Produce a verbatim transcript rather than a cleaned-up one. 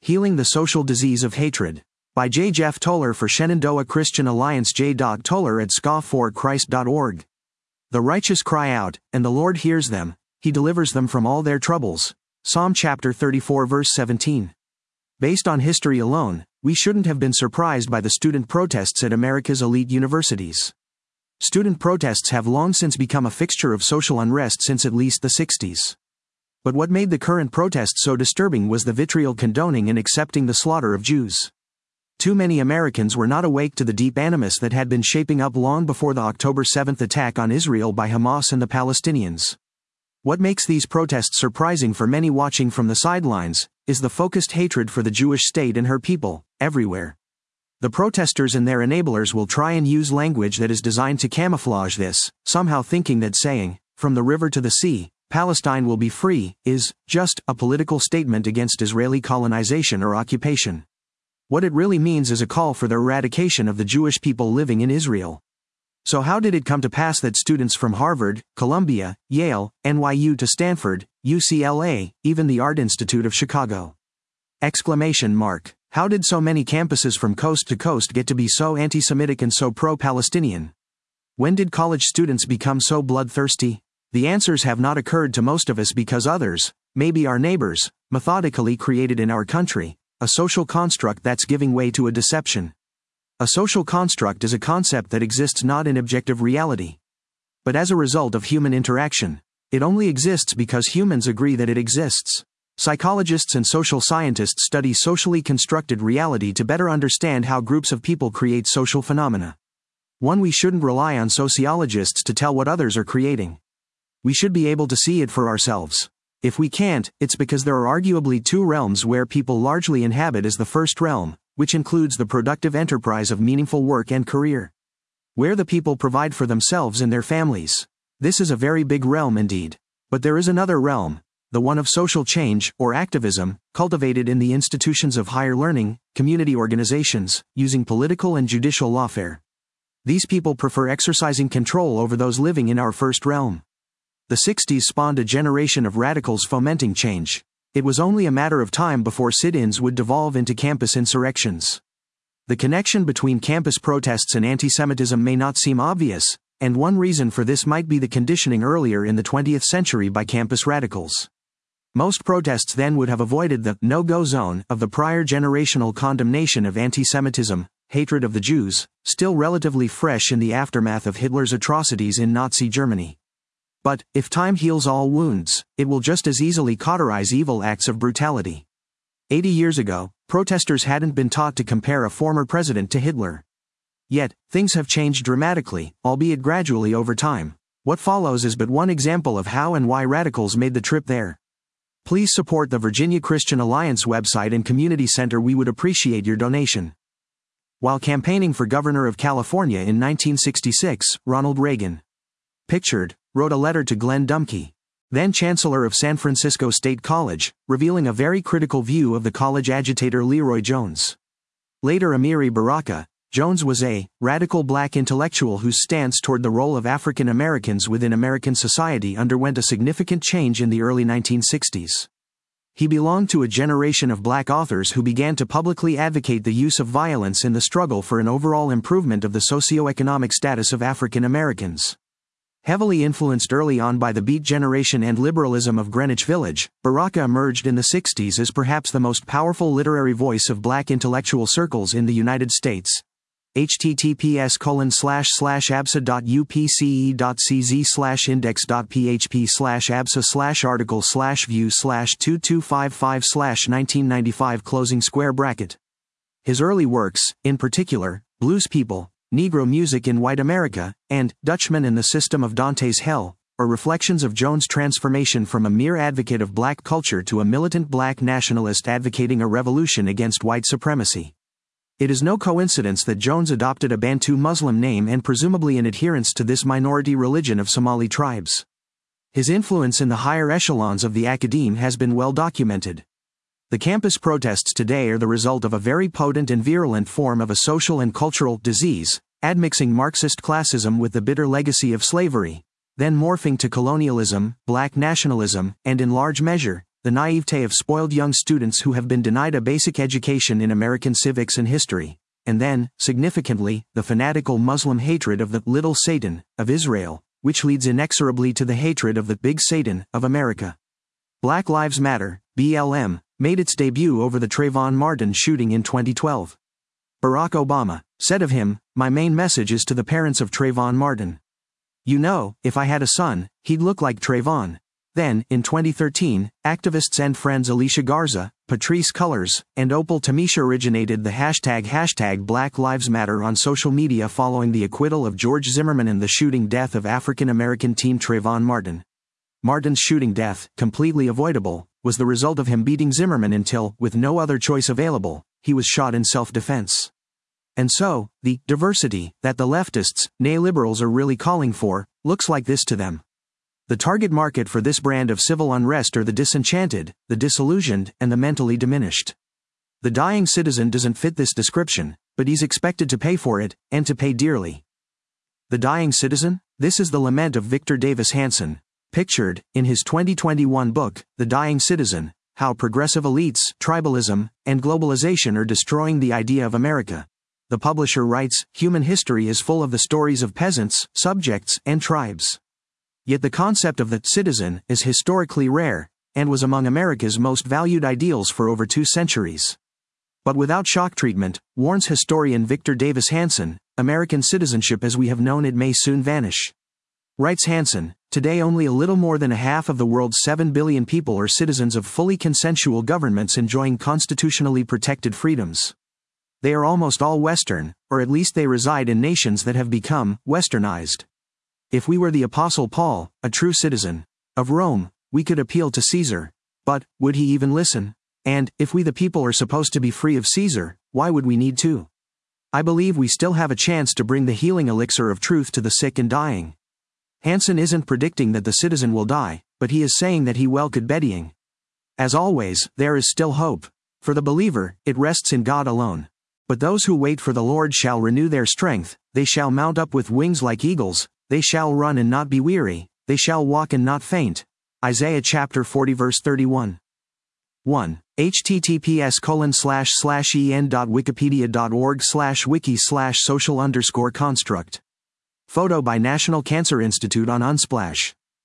Healing the Social Disease of Hatred. By J. Jeff Toller for Shenandoah Christian Alliance. J. Toller at scoff for christ dot org. The righteous cry out, and the Lord hears them. He delivers them from all their troubles. Psalm chapter thirty-four verse seventeen. Based on history alone, we shouldn't have been surprised by the student protests at America's elite universities. Student protests have long since become a fixture of social unrest since at least the sixties. But what made the current protests so disturbing was the vitriol condoning and accepting the slaughter of Jews. Too many Americans were not awake to the deep animus that had been shaping up long before the October seventh attack on Israel by Hamas and the Palestinians. What makes these protests surprising for many watching from the sidelines is the focused hatred for the Jewish state and her people, everywhere. The protesters and their enablers will try and use language that is designed to camouflage this, somehow thinking that saying, "From the river to the sea, Palestine will be free," is just a political statement against Israeli colonization or occupation. What it really means is a call for the eradication of the Jewish people living in Israel. So how did it come to pass that students from Harvard, Columbia, Yale, N Y U to Stanford, U C L A, even the Art Institute of Chicago? Exclamation mark. How did so many campuses from coast to coast get to be so anti-Semitic and so pro-Palestinian? When did college students become so bloodthirsty? The answers have not occurred to most of us because others, maybe our neighbors, methodically created in our country a social construct that's giving way to a deception. A social construct is a concept that exists not in objective reality, but as a result of human interaction. It only exists because humans agree that it exists. Psychologists and social scientists study socially constructed reality to better understand how groups of people create social phenomena. One, we shouldn't rely on sociologists to tell what others are creating. We should be able to see it for ourselves. If we can't, it's because there are arguably two realms where people largely inhabit as the first realm, which includes the productive enterprise of meaningful work and career, where the people provide for themselves and their families. This is a very big realm indeed. But there is another realm, the one of social change, or activism, cultivated in the institutions of higher learning, community organizations, using political and judicial lawfare. These people prefer exercising control over those living in our first realm. The sixties spawned a generation of radicals fomenting change. It was only a matter of time before sit-ins would devolve into campus insurrections. The connection between campus protests and anti-Semitism may not seem obvious, and one reason for this might be the conditioning earlier in the twentieth century by campus radicals. Most protests then would have avoided the no-go zone of the prior generational condemnation of anti-Semitism, hatred of the Jews, still relatively fresh in the aftermath of Hitler's atrocities in Nazi Germany. But, if time heals all wounds, it will just as easily cauterize evil acts of brutality. Eighty years ago, protesters hadn't been taught to compare a former president to Hitler. Yet, things have changed dramatically, albeit gradually over time. What follows is but one example of how and why radicals made the trip there. Please support the Virginia Christian Alliance website and community center. We would appreciate your donation. While campaigning for governor of California in nineteen sixty-six, Ronald Reagan, pictured, wrote a letter to Glenn Dumke, then Chancellor of San Francisco State College, revealing a very critical view of the college agitator Leroy Jones. Later Amiri Baraka, Jones was a radical black intellectual whose stance toward the role of African Americans within American society underwent a significant change in the early nineteen sixties. He belonged to a generation of black authors who began to publicly advocate the use of violence in the struggle for an overall improvement of the socioeconomic status of African Americans. Heavily influenced early on by the Beat generation and liberalism of Greenwich Village, Baraka emerged in the sixties as perhaps the most powerful literary voice of black intellectual circles in the United States. https colon slash slash absa dot upce dot cz slash index dot php slash absa slash article slash view slash two two five five slash nineteen ninety-five closing square bracket. His early works, in particular, Blues People, Negro Music in White America, and Dutchman and the System of Dante's Hell, are reflections of Jones' transformation from a mere advocate of black culture to a militant black nationalist advocating a revolution against white supremacy. It is no coincidence that Jones adopted a Bantu Muslim name and presumably in adherence to this minority religion of Somali tribes. His influence in the higher echelons of the academe has been well documented. The campus protests today are the result of a very potent and virulent form of a social and cultural disease, admixing Marxist classism with the bitter legacy of slavery, then morphing to colonialism, black nationalism, and in large measure, the naivete of spoiled young students who have been denied a basic education in American civics and history, and then, significantly, the fanatical Muslim hatred of the little Satan of Israel, which leads inexorably to the hatred of the big Satan of America. Black Lives Matter, B L M, made its debut over the Trayvon Martin shooting in twenty twelve. Barack Obama said of him, "My main message is to the parents of Trayvon Martin. You know, if I had a son, he'd look like Trayvon." Then, in twenty thirteen, activists and friends Alicia Garza, Patrisse Cullors, and Opal Tomesha originated the hashtag hashtag Black Lives Matter on social media following the acquittal of George Zimmerman and the shooting death of African-American teen Trayvon Martin. Martin's shooting death, completely avoidable, was the result of him beating Zimmerman until, with no other choice available, he was shot in self-defense. And so, the diversity that the leftists, neoliberals are really calling for, looks like this to them. The target market for this brand of civil unrest are the disenchanted, the disillusioned, and the mentally diminished. The dying citizen doesn't fit this description, but he's expected to pay for it, and to pay dearly. The dying citizen? This is the lament of Victor Davis Hanson, pictured, in his twenty twenty-one book, The Dying Citizen, How Progressive Elites, Tribalism, and Globalization Are Destroying the Idea of America. The publisher writes, human history is full of the stories of peasants, subjects, and tribes. Yet the concept of the citizen is historically rare, and was among America's most valued ideals for over two centuries. But without shock treatment, warns historian Victor Davis Hanson, American citizenship as we have known it may soon vanish. Writes Hanson, today only a little more than a half of the world's seven billion people are citizens of fully consensual governments enjoying constitutionally protected freedoms. They are almost all Western, or at least they reside in nations that have become westernized. If we were the Apostle Paul, a true citizen of Rome, we could appeal to Caesar. But, would he even listen? And, if we the people are supposed to be free of Caesar, why would we need to? I believe we still have a chance to bring the healing elixir of truth to the sick and dying. Hanson isn't predicting that the citizen will die, but he is saying that he well could bedying. As always, there is still hope. For the believer, it rests in God alone. But those who wait for the Lord shall renew their strength, they shall mount up with wings like eagles, they shall run and not be weary, they shall walk and not faint. Isaiah chapter forty verse thirty-one. one. https colon slash slash en dot wikipedia dot org slash wiki slash social underscore construct. Photo by National Cancer Institute on Unsplash.